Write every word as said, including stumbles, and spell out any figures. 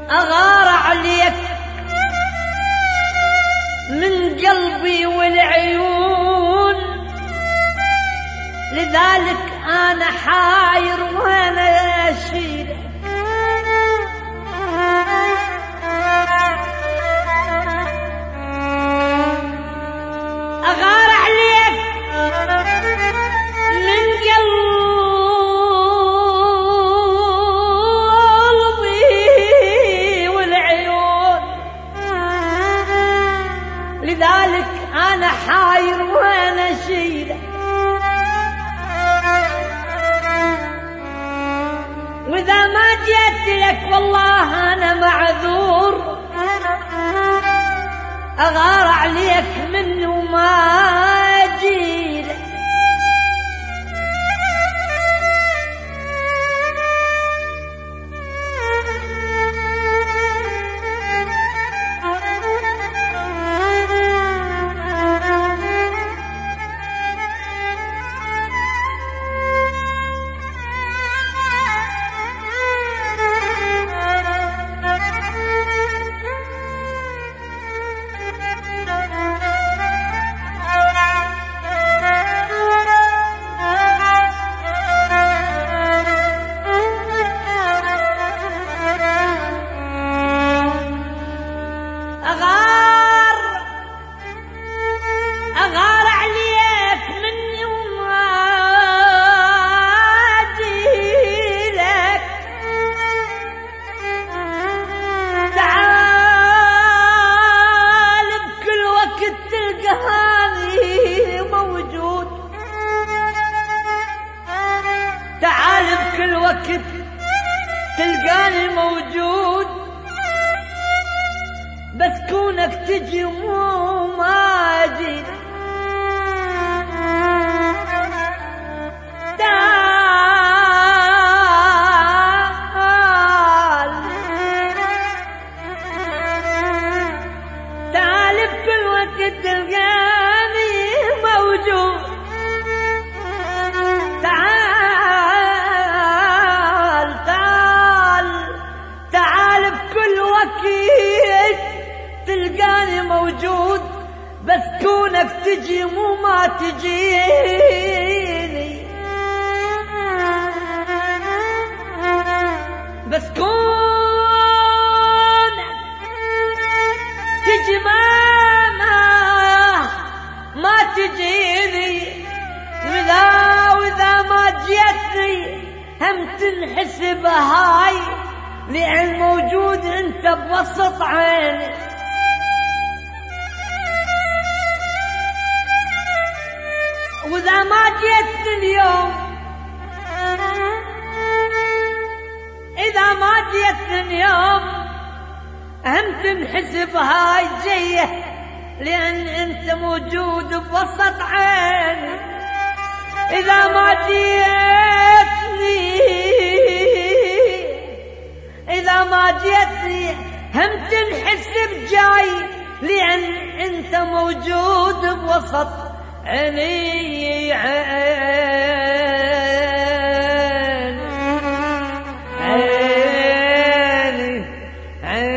أغار عليك من قلبي والعيون، لذلك أنا حاير وأنا أشيلك. أغار عليك من قلبي والعيون، لذلك أنا حاير وأنا أشيلك. وإذا ما جيت لك والله أنا معذور، أغار عليك من وما أجيلك. كل وقت تلقاني موجود، بس كونك تجي مو ما أجي. تعال تعال بكل وقت تلقاني موجود. تلقاني موجود، بس كونك تجي مو ما تجيني، بس كونك تجي ما ما, ما تجيني. وإذا وإذا ما جيتني هم تنحسب هاي، لأن موجود انت بوسط عيني. وإذا ما جيت اليوم إذا ما جيت اليوم هم تنحسب هاي جيه، لأن أنت موجود بوسط عيني. إذا ما جيتني إذا ما جيتني هم تنحسب جاي، لأن أنت موجود بوسط عيني. عيني عيني عيني